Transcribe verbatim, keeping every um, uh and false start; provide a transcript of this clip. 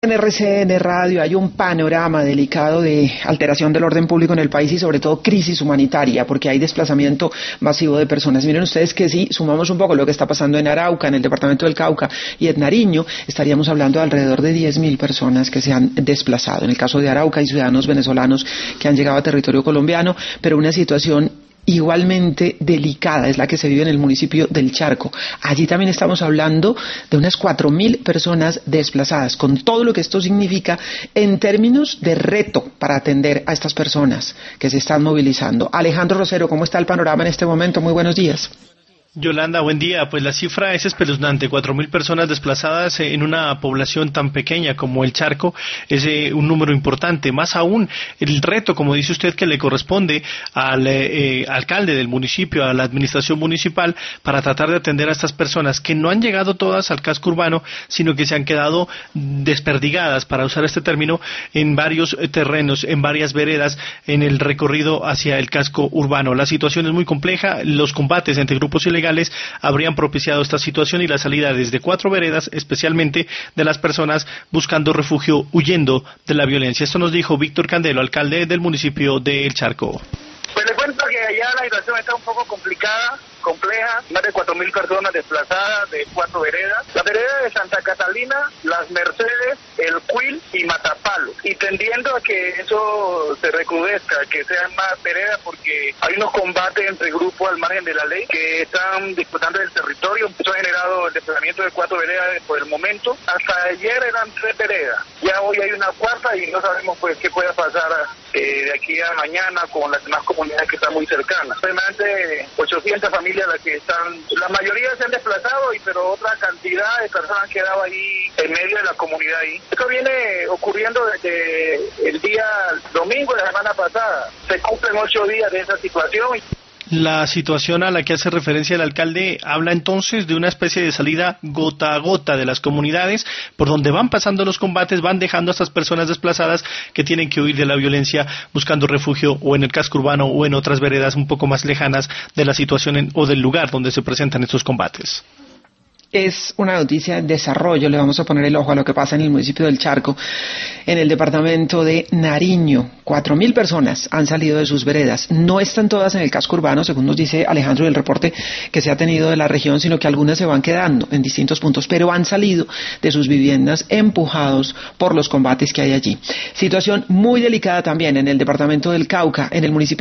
En R C N Radio hay un panorama delicado de alteración del orden público en el país y sobre todo crisis humanitaria, porque hay desplazamiento masivo de personas. Miren ustedes que si sumamos un poco lo que está pasando en Arauca, en el departamento del Cauca y en Nariño, estaríamos hablando de alrededor de diez mil personas que se han desplazado. En el caso de Arauca hay ciudadanos venezolanos que han llegado a territorio colombiano, pero una situación igualmente delicada es la que se vive en el municipio del Charco. Allí también estamos hablando de unas cuatro mil personas desplazadas, con todo lo que esto significa en términos de reto para atender a estas personas que se están movilizando. Alejandro Rosero, ¿cómo está el panorama en este momento? Muy buenos días. Yolanda, buen día. Pues la cifra es espeluznante. Cuatro mil personas desplazadas en una población tan pequeña como el Charco es eh, un número importante. Más aún, el reto, como dice usted, que le corresponde al eh, alcalde del municipio, a la administración municipal, para tratar de atender a estas personas que no han llegado todas al casco urbano, sino que se han quedado desperdigadas, para usar este término, en varios terrenos, en varias veredas, en el recorrido hacia el casco urbano. La situación es muy compleja. Los combates entre grupos ilegales habrían propiciado esta situación y la salida desde cuatro veredas, especialmente de las personas buscando refugio, huyendo de la violencia. Esto nos dijo Víctor Candelo, alcalde del municipio de El Charco. Pues le cuento que allá la situación está un poco complicada, compleja, más de cuatro mil personas desplazadas de cuatro veredas. La vereda de Santa Catalina, Las Mercedes, El Cuil y Matapalo. Y tendiendo a que eso se recrudezca, que sean más veredas, porque hay unos combates entre grupos al margen de la ley que están disputando el territorio. Eso ha generado el desplazamiento de cuatro veredas por el momento. Hasta ayer eran tres veredas. Ya hoy hay una cuarta y no sabemos pues qué pueda pasar eh, de aquí a mañana con las demás comunidades que están muy cercanas. Realmente ochocientas familias las que están, la mayoría se han desplazado, y pero otra cantidad de personas han quedado ahí en medio de la comunidad ahí. Esto viene ocurriendo desde el día domingo de la semana pasada. Se cumplen ocho días de esa situación. La situación a la que hace referencia el alcalde habla entonces de una especie de salida gota a gota de las comunidades, por donde van pasando los combates, van dejando a estas personas desplazadas que tienen que huir de la violencia buscando refugio o en el casco urbano o en otras veredas un poco más lejanas de la situación en, o del lugar donde se presentan estos combates. Es una noticia de desarrollo. Le vamos a poner el ojo a lo que pasa en el municipio del Charco, en el departamento de Nariño. Cuatro mil personas han salido de sus veredas. No están todas en el casco urbano, según nos dice Alejandro del reporte que se ha tenido de la región, sino que algunas se van quedando en distintos puntos, pero han salido de sus viviendas empujados por los combates que hay allí. Situación muy delicada también en el departamento del Cauca, en el municipio